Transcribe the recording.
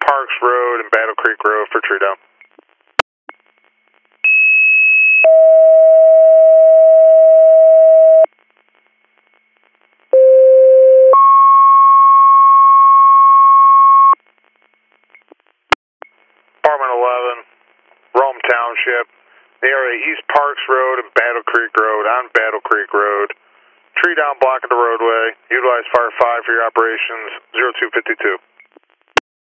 Parks Road and Battle Creek Road for tree down. Department 11, Rome Township, the area East Parks Road and Battle Creek Road on Battle Creek Road. Tree down blocking the roadway. Utilize Fire 5 for your operations, 0252.